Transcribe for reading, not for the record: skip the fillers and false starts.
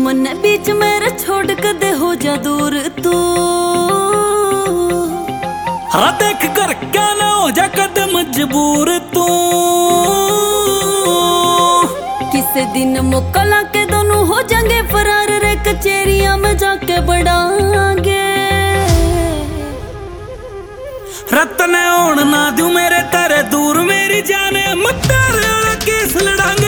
मन बीच मेरे छोड़ कदे हो जा दूर तू। हाँ देख कर क्या ना हो जा कदे मजबूर तू। किसी दिन मौका लाके दोनों हो जाएंगे फरार रे, कचेरियां में जाके बढ़ांगे। रत्न होन ना दूं मेरे तेरे दूर, मेरी जाने मत तेरे केस लड़ांगे।